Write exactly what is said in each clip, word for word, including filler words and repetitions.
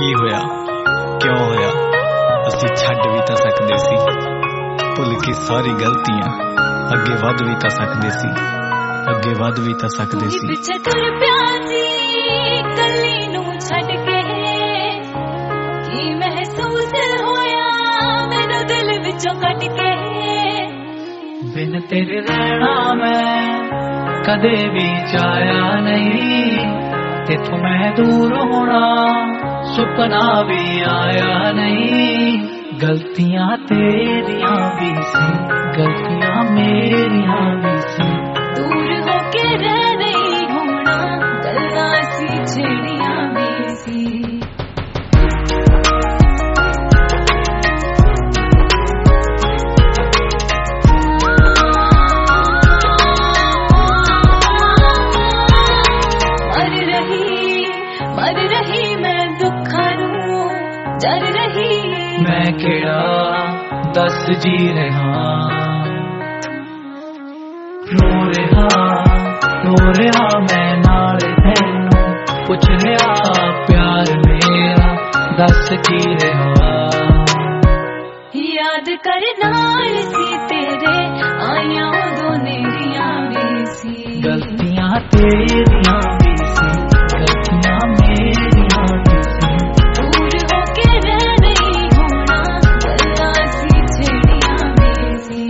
की होया क्यों होया असी छड्ड भी तां सकदे सी, भुल के सारी गलतियां अगे वध भी तां सकदे सी, अगे वध भी तां सकदे सी। पिछे तुर पिया सी कली नूं छड्ड के, की महसूस होया मैनू दिल विचों कट के। बिन तेरे रहना मैं कदे भी चाया नहीं, तेथों मैं दूर होना सुपना भी आया नहीं। गलतियां तेरियां भी सी, गलतियां मेरियां भी सी। दूर होके रह नहीं होना गल्लां सी छेड़ियां भी सी। मर रही मैं दुखां नूं जर रही, मैं केड़ा दस जी रहा। रो रहा रो रहा मैं नाल तैनू, पुछ रहा प्यार मेरा दस की रहा। याद कर नाल सी तेरे आइयां उदों नेरियां भी सी। गलतियां तेरियां भी सी, गलतियां मेरियां भी सी। दूर होके रह नहीं होना गल्लां सी छेड़ियां भी सी।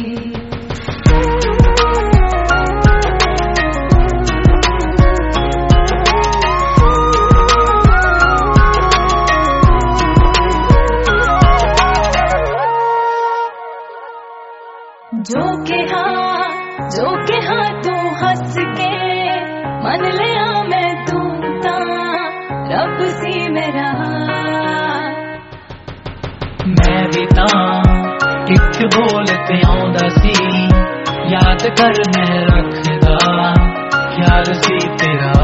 जो कहा जो कहा तू हंस के मन लिया मैं तू तां रब सी मेरा। मैं भी तां किछ बोलते आउंदा सी, याद कर मैं रखदा ख्याल सी तेरा।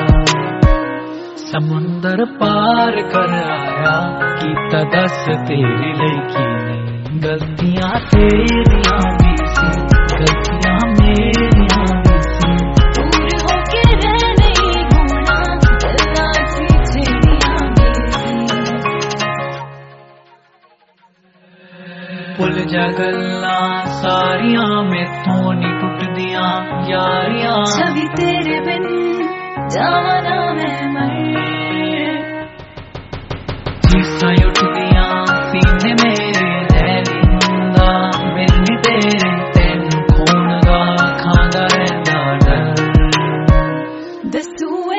समुंदर पार कर आया कीता दस तेरी लईकी ने। गलतियां तेरियां भी सी, गलतियां मेरियां भी सी। दूर होके रह नहीं होना गल्लां सी छेड़ियां भी सी। भुल जा गल्लां सारियां मैथों नी टुटदियां यारियां। छवि तेरे बिन जावां ना मैं मर, चीसां उठदियां सीने मेरे रैली हुंदा। मिलनी तेरे तैनू खोण दा खांदा रहिंदा डर। दस तू